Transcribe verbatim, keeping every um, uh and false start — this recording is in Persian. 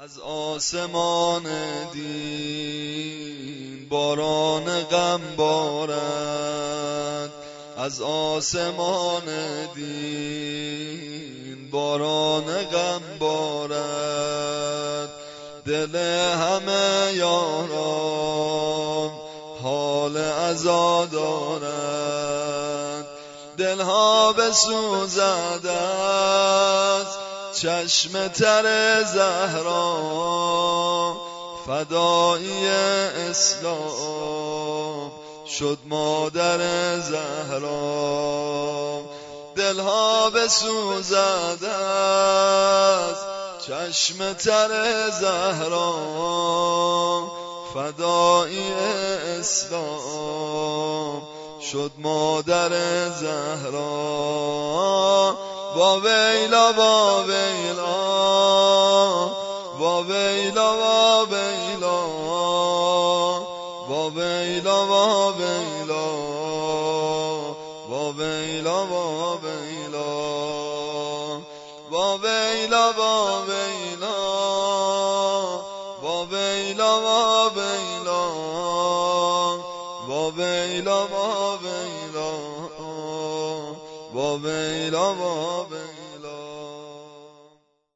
از آسمان دین باران غم بارد، از آسمان دین باران غم بارد. دل همه یاران حال عزا دارد، دلها بسوزد از چشم تر زهرا. فدایی اسلام شد مادر زهرا، دلها بسوزد از چشم تر زهرا. فدایی اسلام شد مادر زهرا. با ویلا با ویلا با ویلا با ویلا با ویلا با ویلا با ویلا با ویلا با ویلا با ویلا با ویلا با ویلا با ویلا با ویلا با ویلا با ویلا.